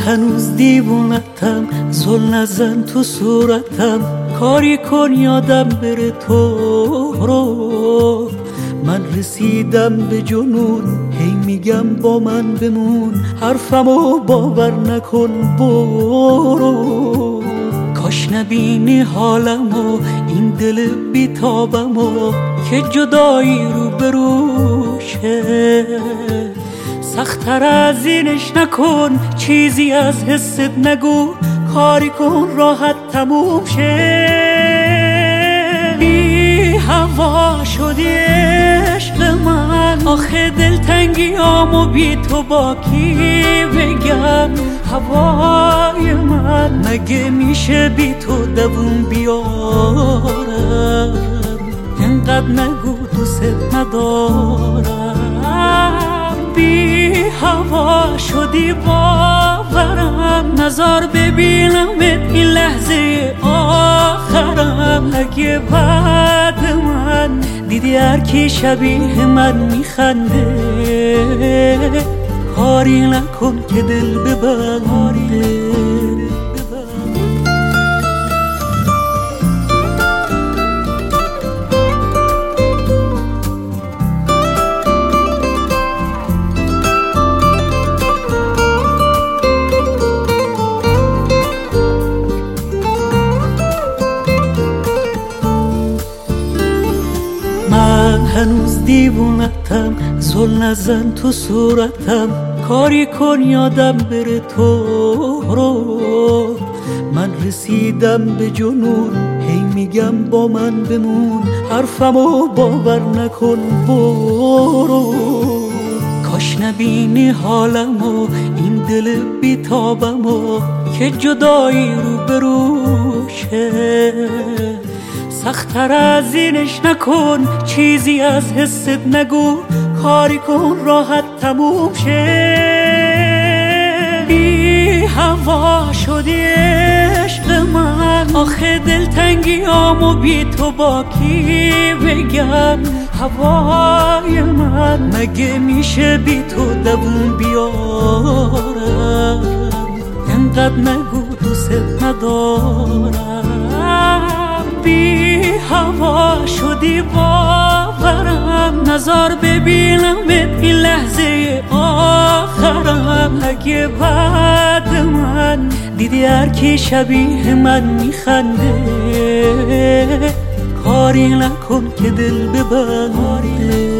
هنوز دیوونتم، زل نزن تو صورتم، کاری کن یادم بره تو رو. من رسیدم به جنون، هی میگم با من بمون، حرفمو باور نکن برو. کاش نبینی حالمو، این دل بیتابمو که جدایی رو بروشه. سخت‌تر از اینش نکن، چیزی از حست نگو، کاری کن راحت تموم شه. بی هوا شدی عشق من، آخه دلتنگیامو بی تو با کی بگم. هوای من مگه میشه بی تو دووم بیارم؟ اینقدر نگو دوست ندارم. بی هوا شدی باورم، نظر ببینم این لحظه آخرم. اگه بعد من دیدی هر کی شبیه من میخنده، کاری نکن که دل ببنده. من هنوز دیوونتم، زل نزن تو صورتم، کاری کن یادم بره تو رو. من رسیدم به جنون، هی میگم با من بمون، حرفمو باور نکن برو. کاش نبینی حالمو، این دل بیتابمو که جدایی رو بروشه. سخت‌تر از اینش نکن، چیزی از حست نگو، کاری کن راحت تموم شه. بی هوا شدی عشق من، آخه دلتنگیامو بی تو با کی بگم. هوای من مگه میشه بی تو دووم بیارم؟ اینقدر نگو دوست ندارم. بی هوا شدی باورم، نظر ببینم این لحظه آخرم. اگه بعد من دیدی هر کی شبیه من میخنده، کاری نکن که دل ببنده.